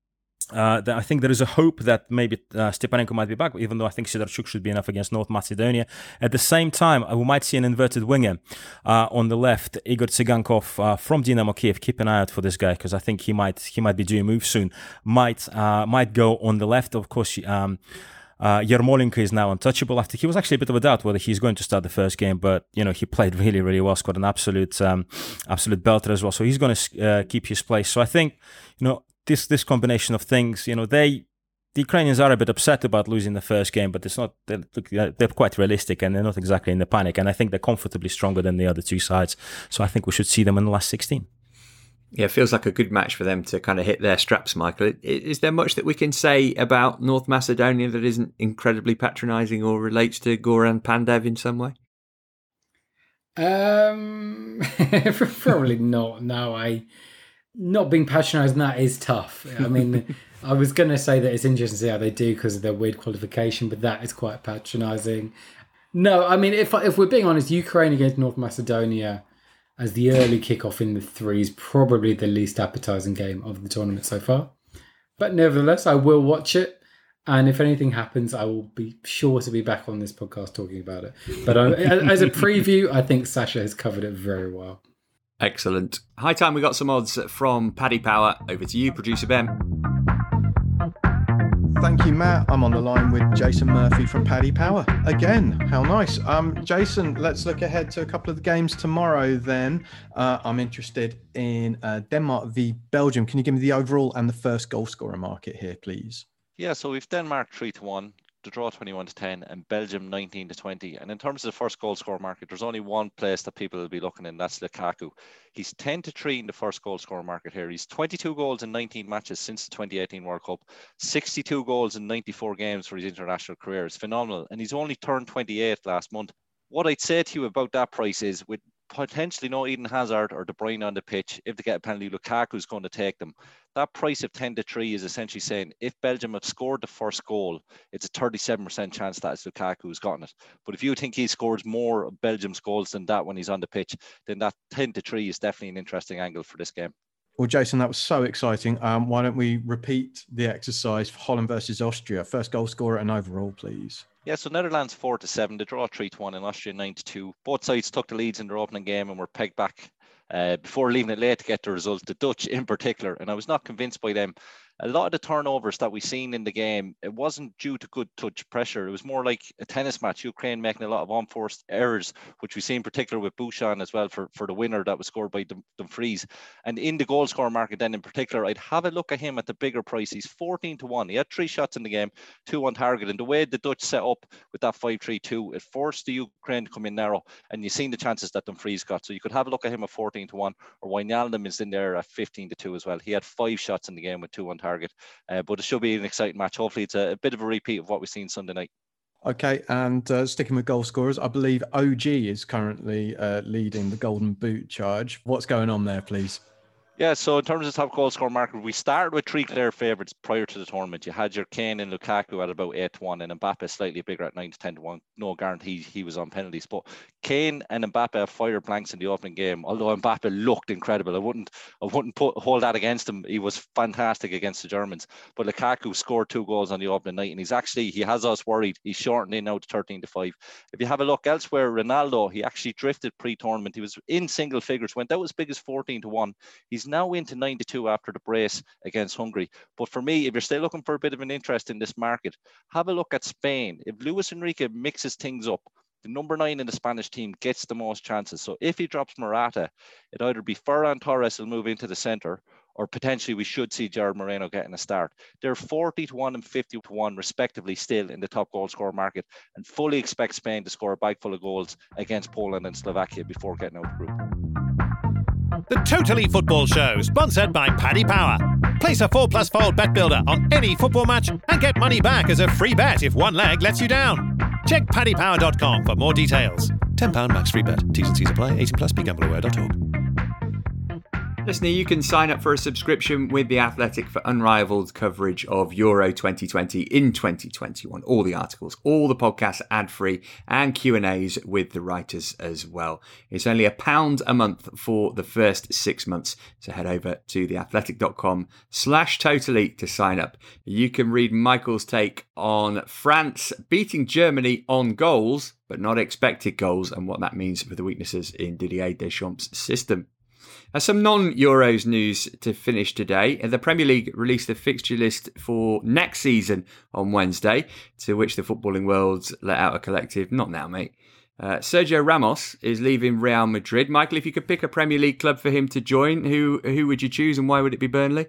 I think there is a hope that maybe Stepanenko might be back, even though I think Sidarchuk should be enough against North Macedonia. At the same time, we might see an inverted winger on the left, Igor Tsigankov from Dynamo Kiev. Keep an eye out for this guy, because I think he might be doing a move soon. Might go on the left. Of course, Yarmolenko is now untouchable. After he was actually a bit of a doubt whether he's going to start the first game, but he played really, really well, scored an absolute belter as well. So he's going to keep his place. So I think this combination of things, the Ukrainians are a bit upset about losing the first game, but it's not. They're quite realistic, and they're not exactly in the panic. And I think they're comfortably stronger than the other two sides. So I think we should see them in the last 16. Yeah, it feels like a good match for them to kind of hit their straps, Michael. Is there much that we can say about North Macedonia that isn't incredibly patronising or relates to Goran Pandev in some way? Probably not. No, not being patronised in that is tough. I mean, I was going to say that it's interesting to see how they do because of their weird qualification, but that is quite patronising. No, I mean, if we're being honest, Ukraine against North Macedonia as the early kickoff in the three is probably the least appetising game of the tournament so far. But nevertheless, I will watch it. And if anything happens, I will be sure to be back on this podcast talking about it. But as a preview, I think Sasha has covered it very well. Excellent. High time we got some odds from Paddy Power. Over to you, producer Ben. Thank you, Matt. I'm on the line with Jason Murphy from Paddy Power. Again, how nice. Jason, let's look ahead to a couple of the games tomorrow then. I'm interested in Denmark v Belgium. Can you give me the overall and the first goal scorer market here, please? Yeah, so we've Denmark 3-1. The draw 21-10 and Belgium 19-20. And in terms of the first goal scorer market, there's only one place that people will be looking in. That's Lukaku. He's 10-3 in the first goal scorer market here. He's 22 goals in 19 matches since the 2018 World Cup, 62 goals in 94 games for his international career. It's phenomenal. And he's only turned 28 last month. What I'd say to you about that price is, with potentially no Eden Hazard or De Bruyne on the pitch, if they get a penalty, Lukaku's going to take them. That price of 10-3 is essentially saying if Belgium have scored the first goal, it's a 37% chance that it's Lukaku who's gotten it. But if you think he scores more of Belgium's goals than that when he's on the pitch, then that 10-3 is definitely an interesting angle for this game. Well, Jason, that was so exciting. Why don't we repeat the exercise for Holland versus Austria? First goal scorer and overall, please. Yeah, so Netherlands 4-7, the draw 3-1, and Austria 9-2. Both sides took the leads in their opening game and were pegged back before leaving it late to get the result. The Dutch in particular, and I was not convinced by them. A lot of the turnovers that we seen in the game, it wasn't due to good touch pressure. It was more like a tennis match. Ukraine making a lot of unforced errors, which we see in particular with Bouchan as well for the winner that was scored by Dumfries. And in the goal scorer market then in particular, I'd have a look at him at the bigger price. He's 14-1. He had 3 shots in the game, 2 on target. And the way the Dutch set up with that 5-3-2, it forced the Ukraine to come in narrow. And you've seen the chances that Dumfries got. So you could have a look at him at 14-1, or Wijnaldum is in there at 15-2 as well. He had 5 shots in the game with 2 on target. But it should be an exciting match. Hopefully it's a bit of a repeat of what we've seen Sunday night. Okay, and sticking with goal scorers, I believe OG is currently leading the Golden Boot charge. What's going on there, please? Yeah, so in terms of top goal scorer market, we started with 3 clear favourites prior to the tournament. You had your Kane and Lukaku at about 8-1, and Mbappe slightly bigger at 9-10-1. No guarantee he was on penalties, but Kane and Mbappe have fired blanks in the opening game. Although Mbappe looked incredible, I wouldn't hold that against him. He was fantastic against the Germans. But Lukaku scored 2 goals on the opening night, and he has us worried. He's shortened in now to 13-5. If you have a look elsewhere, Ronaldo, he actually drifted pre-tournament. He was in single figures, went out as big as 14-1. He's now into 9-2 after the brace against Hungary. But for me, if you're still looking for a bit of an interest in this market, have a look at Spain. If Luis Enrique mixes things up, the number 9 in the Spanish team gets the most chances. So if he drops Morata, it'd either be Ferran Torres will move into the centre, or potentially we should see Gerard Moreno getting a start. They're 40-1 and 50-1 respectively still in the top goal scorer market, and fully expect Spain to score a bag full of goals against Poland and Slovakia before getting out of the group. The Totally Football Show, sponsored by Paddy Power. Place a 4+4 bet builder on any football match and get money back as a free bet if one leg lets you down. Check paddypower.com for more details. £10 max free bet. T's and C's apply. 18+. BeGambleAware.org. Listener, you can sign up for a subscription with The Athletic for unrivaled coverage of Euro 2020 in 2021. All the articles, all the podcasts ad-free, and Q&As with the writers as well. It's only £1 a month for the first 6 months. So head over to theathletic.com/totally to sign up. You can read Michael's take on France beating Germany on goals, but not expected goals, and what that means for the weaknesses in Didier Deschamps' system. Some non-Euros news to finish today. The Premier League released the fixture list for next season on Wednesday, to which the footballing world let out a collective, not now, mate. Sergio Ramos is leaving Real Madrid. Michael, if you could pick a Premier League club for him to join, who would you choose, and why would it be Burnley?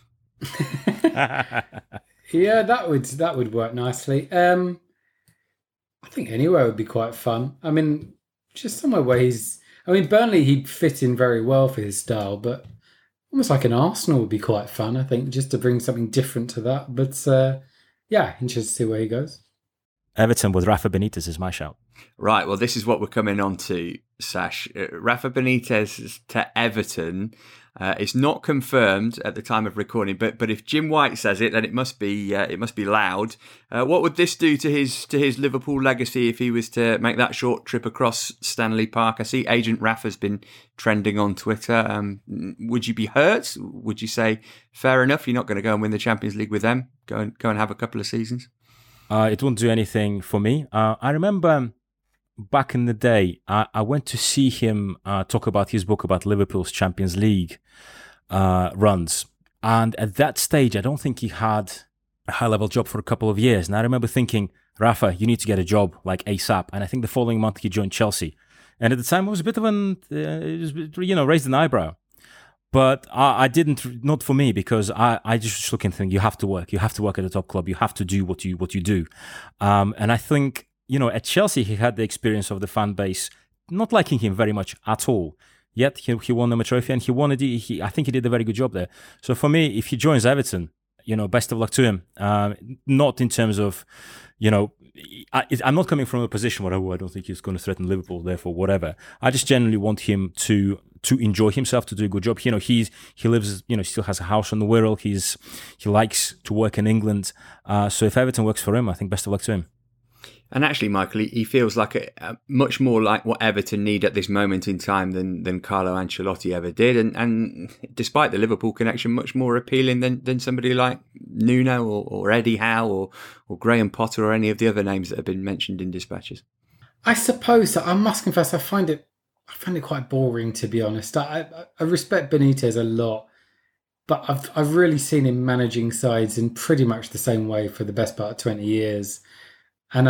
Yeah, that would work nicely. I think anywhere would be quite fun. I mean, just somewhere where Burnley, he'd fit in very well for his style, but almost like an Arsenal would be quite fun, I think, just to bring something different to that. But yeah, interested to see where he goes. Everton with Rafa Benitez is my shout. Right, well, this is what we're coming on to, Sash. Rafa Benitez to Everton. It's not confirmed at the time of recording, but if Jim White says it, then it must be loud. What would this do to his Liverpool legacy if he was to make that short trip across Stanley Park? I see Agent Rafa's been trending on Twitter. Would you be hurt? Would you say fair enough? You're not going to go and win the Champions League with them. Go and have a couple of seasons. It wouldn't do anything for me. I remember back in the day, I went to see him talk about his book about Liverpool's Champions League runs. And at that stage, I don't think he had a high-level job for a couple of years. And I remember thinking, Rafa, you need to get a job like ASAP. And I think the following month he joined Chelsea. And at the time, it was a bit of raised an eyebrow. But I didn't, not for me, because I just look and think, you have to work at the top club. You have to do what you do. And I think, at Chelsea, he had the experience of the fan base not liking him very much at all. Yet he won them a trophy, and I think he did a very good job there. So for me, if he joins Everton, best of luck to him. Not in terms of, I'm not coming from a position where I don't think he's going to threaten Liverpool, therefore whatever. I just generally want him to enjoy himself, to do a good job. He lives, still has a house on the Wirral. He likes to work in England. So if Everton works for him, I think best of luck to him. And actually, Michael, he feels like a much more like what Everton need at this moment in time than Carlo Ancelotti ever did. And despite the Liverpool connection, much more appealing than somebody like Nuno or Eddie Howe or Graham Potter or any of the other names that have been mentioned in dispatches. I suppose, I must confess, I find it quite boring, to be honest. I respect Benitez a lot, but I've really seen him managing sides in pretty much the same way for the best part of 20 years. And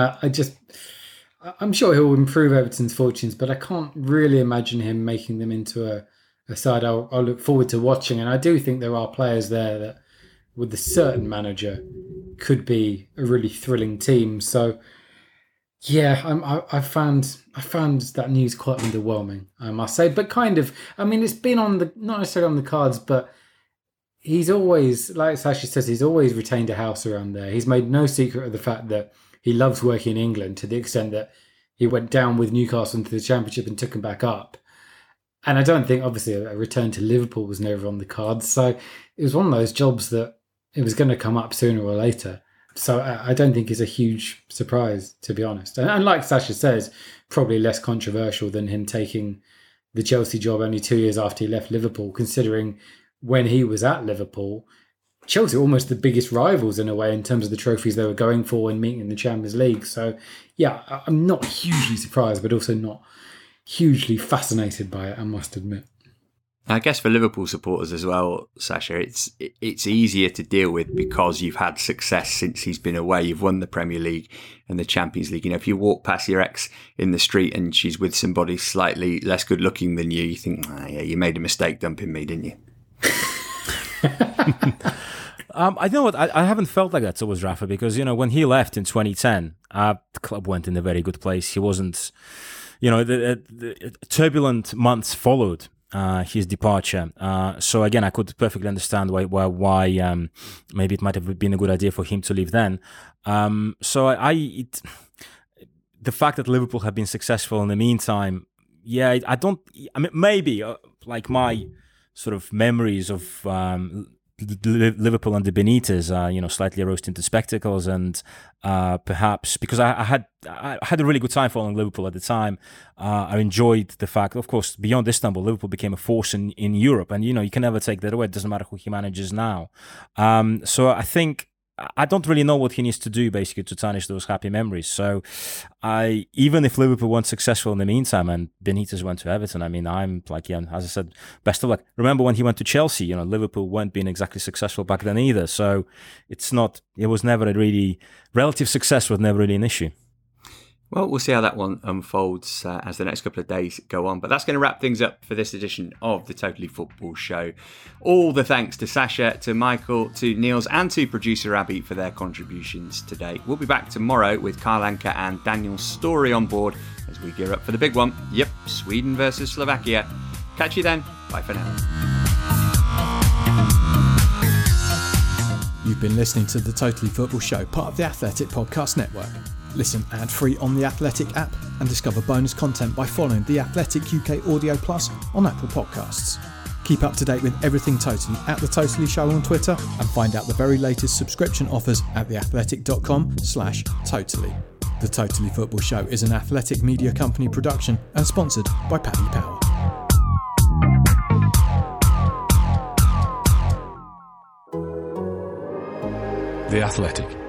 I'm sure he'll improve Everton's fortunes, but I can't really imagine him making them into a side I'll look forward to watching. And I do think there are players there that, with a certain manager, could be a really thrilling team. So, yeah, I found that news quite underwhelming, I must say. But kind of, it's been not necessarily on the cards, but he's always, like Sashi says, he's always retained a house around there. He's made no secret of the fact that he loves working in England to the extent that he went down with Newcastle into the Championship and took them back up. And I don't think, obviously, a return to Liverpool was never on the cards. So it was one of those jobs that it was going to come up sooner or later. So I don't think it's a huge surprise, to be honest. And like Sasha says, probably less controversial than him taking the Chelsea job only 2 years after he left Liverpool, considering when he was at Liverpool, Chelsea were almost the biggest rivals in a way in terms of the trophies they were going for and meeting in the Champions League. So, yeah, I'm not hugely surprised, but also not hugely fascinated by it, I must admit. I guess for Liverpool supporters as well, Sasha, it's easier to deal with because you've had success since he's been away. You've won the Premier League and the Champions League. You know, if you walk past your ex in the street and she's with somebody slightly less good looking than you, you think, yeah, you made a mistake dumping me, didn't you? I know what I haven't felt like that towards Rafa because, you know, when he left in 2010, the club went in a very good place. He wasn't, you know, the turbulent months followed his departure. So again, I could perfectly understand why maybe it might have been a good idea for him to leave then. So the fact that Liverpool have been successful in the meantime, yeah, I mean, maybe like my sort of memories of Liverpool under Benitez, you know, slightly rose into spectacles, and perhaps because I had a really good time following Liverpool at the time. I enjoyed the fact, of course, beyond Istanbul, Liverpool became a force in Europe, and you know you can never take that away. It doesn't matter who he manages now. So I think I don't really know what he needs to do basically to tarnish those happy memories. So even if Liverpool weren't successful in the meantime and Benitez went to Everton, I mean, I'm like, yeah, as I said, best of luck. Remember when he went to Chelsea, you know, Liverpool weren't being exactly successful back then either. So it was never a really, relative success was never really an issue. Well, we'll see how that one unfolds as the next couple of days go on. But that's going to wrap things up for this edition of the Totally Football Show. All the thanks to Sasha, to Michael, to Niels and to producer Abby for their contributions today. We'll be back tomorrow with Carl Anka and Daniel Story on board as we gear up for the big one. Yep, Sweden versus Slovakia. Catch you then. Bye for now. You've been listening to the Totally Football Show, part of the Athletic Podcast Network. Listen ad-free on the Athletic app and discover bonus content by following the Athletic UK Audio Plus on Apple Podcasts. Keep up to date with everything Totally at The Totally Show on Twitter and find out the very latest subscription offers at theathletic.com/totally. The Totally Football Show is an Athletic Media Company production and sponsored by Paddy Power. The Athletic.